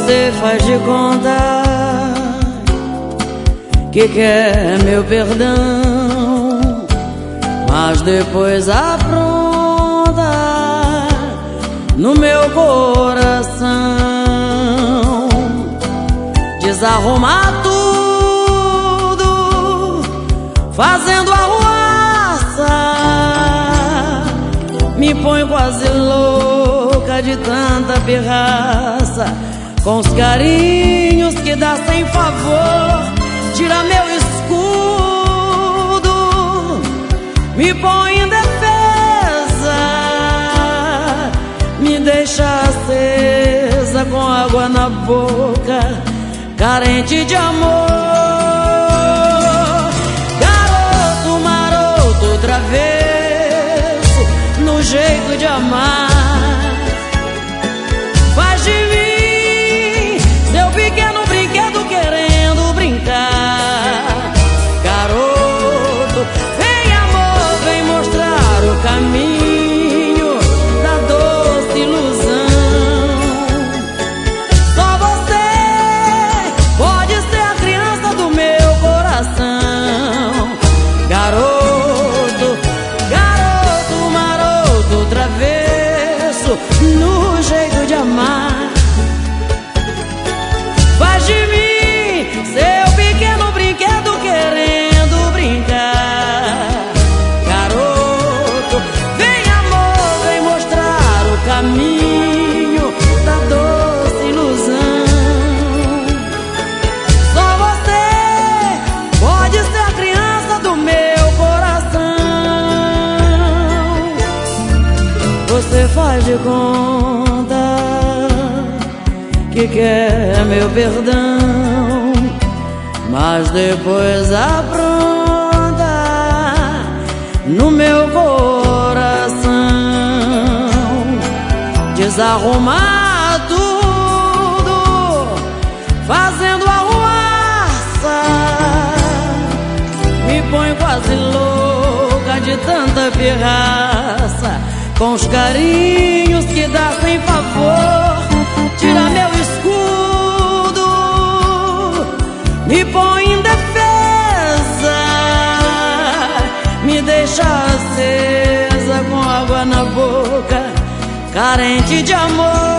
Você faz de conta que quer meu perdão, mas depois apronta no meu coração. Desarrumar tudo, fazendo arruaça, me põe quase louca de tanta pirraça. Com os carinhos que dá sem favor, tira meu escudo, me põe em defesa, me deixa acesa com água na boca, carente de amor. Garoto maroto, travesso no jeito de amar, faz de mim seu pequeno brinquedo querendo brincar. Garoto, vem amor, vem mostrar o caminho da doce ilusão. Só você pode ser a criança do meu coração. Garoto, garoto maroto, travesso no jeito de amar, faz de mim seu pequeno brinquedo querendo brincar. Garoto, vem amor, vem mostrar o caminho da doce ilusão. Só você pode ser a criança do meu coração. Você faz de conta que quer meu perdão, mas depois apronta no meu coração. Desarrumar tudo, fazendo arruaça, me põe quase louca de tanta pirraça. Com os carinhos que dá sem favor, tira meu escudo, me põe em defesa, me deixa acesa com água na boca, carente de amor.